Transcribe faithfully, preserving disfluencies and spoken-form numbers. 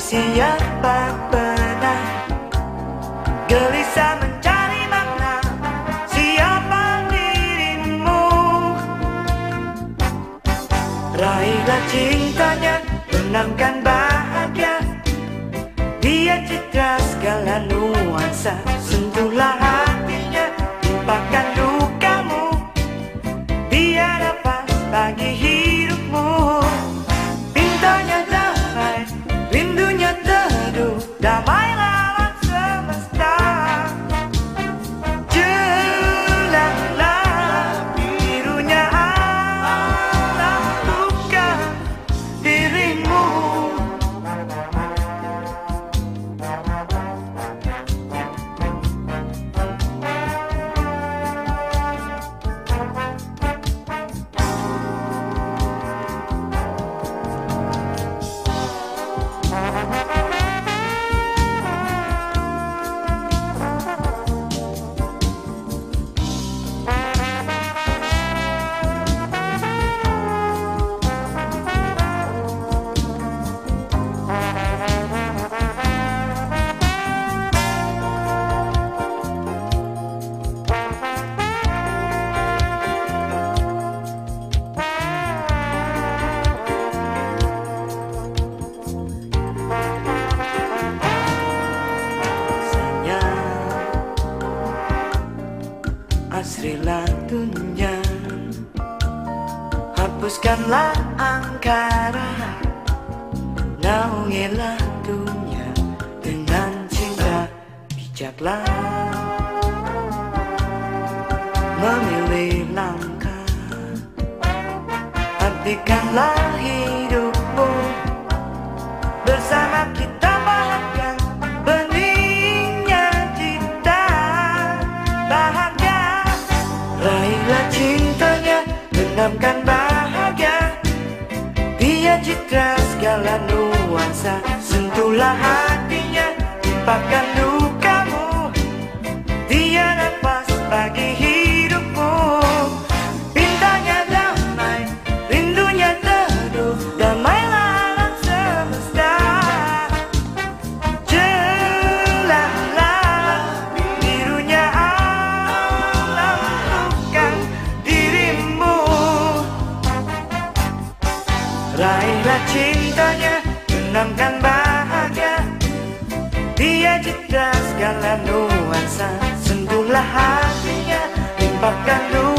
siapa pernah gelisah mencari makna siapa dirimu. Raihlah cintanya, benamkan bahagia. Dia citra segala nuansa, sentuhlah hatinya, timpakan lukamu. Dia nafas bagi hidupmu. Pintanya damai, rindunya teduh, damailah alam semesta. Jelanglah birunya alam, bukan dirimu. Asrilah dunia, hapuskanlah angkara, naungilah dunia dengan cinta. Bijaklah memilih langkah, artikanlah hidupmu. Bersama kita bahagia, beningnya cinta bahagia. Raihlah cintanya, benamkan bahagia. Dia citra segala nuansa, sentuhlah hatinya, timpakan lukamu. Dia nafas bagi hidupmu. Pintanya damai, rindunya teduh, damailah alam semesta. Jelanglah birunya alam, bukan dirimu. Raihlah cintanya, benamkan bahagia. Dia citra segala nuansa, sentuhlah hatinya, timpakan luka.